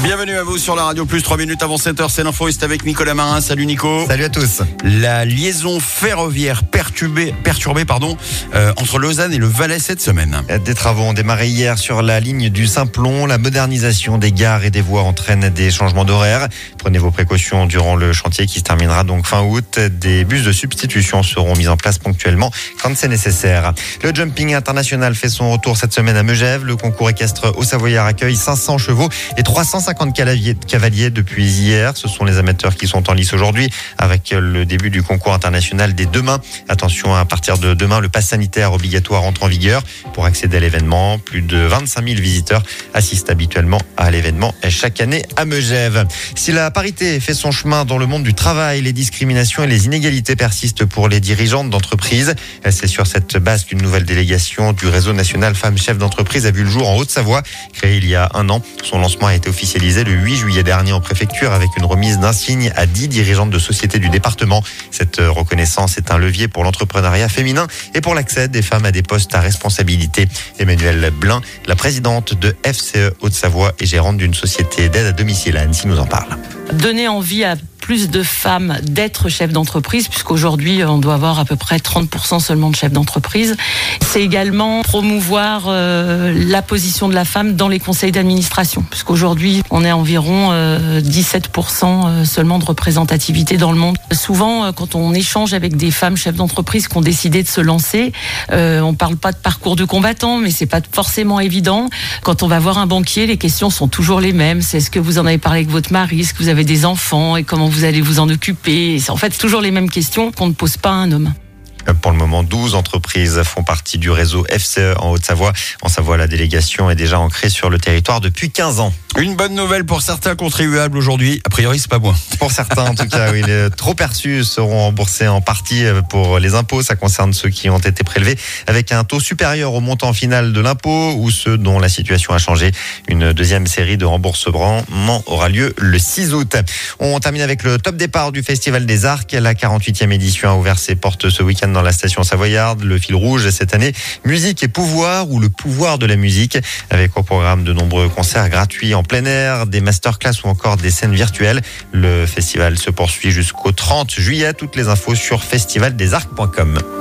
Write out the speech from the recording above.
Bienvenue à vous sur la radio Plus, 3 minutes avant 7h, c'est l'info, c'est avec Nicolas Marin. Salut Nico. Salut à tous. La liaison ferroviaire perturbée entre Lausanne et le Valais cette semaine. Des travaux ont démarré hier sur la ligne du Simplon. La modernisation des gares et des voies entraîne des changements d'horaire. Prenez vos précautions durant le chantier qui se terminera donc fin août. Des bus de substitution seront mis en place ponctuellement quand c'est nécessaire. Le jumping international fait son retour cette semaine à Megève. Le concours équestre Haut-Savoyard accueille 500 chevaux et 350 cavaliers depuis hier. Ce sont les amateurs qui sont en lice aujourd'hui avec le début du concours international dès demain. Attention, à partir de demain, le pass sanitaire obligatoire entre en vigueur. Pour accéder à l'événement, plus de 25 000 visiteurs assistent habituellement à l'événement chaque année à Megève. Si la parité fait son chemin dans le monde du travail, les discriminations et les inégalités persistent pour les dirigeantes d'entreprise. C'est sur cette base qu'une nouvelle délégation du réseau national femmes chefs d'entreprise a vu le jour en Haute-Savoie. Créée il y a un an, son lancement a été officialisé le 8 juillet dernier en préfecture avec une remise d'insignes à 10 dirigeantes de sociétés du département. Cette reconnaissance est un levier pour l'entrepreneuriat féminin et pour l'accès des femmes à des postes à responsabilité. Emmanuelle Blin, la présidente de FCE Haute-Savoie et gérante d'une société d'aide à domicile à Annecy, nous en parle. Donner envie à plus de femmes d'être chefs d'entreprise, puisqu'aujourd'hui on doit avoir à peu près 30% seulement de chefs d'entreprise. C'est également promouvoir la position de la femme dans les conseils d'administration, puisqu'aujourd'hui on est environ 17% seulement de représentativité dans le monde. Souvent quand on échange avec des femmes chefs d'entreprise qui ont décidé de se lancer, on parle pas de parcours de combattant, mais c'est pas forcément évident. Quand on va voir un banquier, les questions sont toujours les mêmes. C'est est-ce que vous en avez parlé avec votre mari, est-ce que vous avez des enfants et comment vous allez vous en occuper. C'est en fait toujours les mêmes questions qu'on ne pose pas à un homme. Pour le moment, 12 entreprises font partie du réseau FCE en Haute-Savoie. En Savoie, la délégation est déjà ancrée sur le territoire depuis 15 ans. Une bonne nouvelle pour certains contribuables aujourd'hui. A priori, c'est pas moi. Pour certains, en tout cas, oui, les trop perçus seront remboursés en partie pour les impôts. Ça concerne ceux qui ont été prélevés avec un taux supérieur au montant final de l'impôt ou ceux dont la situation a changé. Une deuxième série de remboursements aura lieu le 6 août. On termine avec le top départ du Festival des Arcs. La 48e édition a ouvert ses portes ce week-end dans la station savoyarde. Le fil rouge cette année, musique et pouvoir, ou le pouvoir de la musique, avec au programme de nombreux concerts gratuits en plein air, des masterclass ou encore des scènes virtuelles. Le festival se poursuit jusqu'au 30 juillet. Toutes les infos sur festivaldesarcs.com.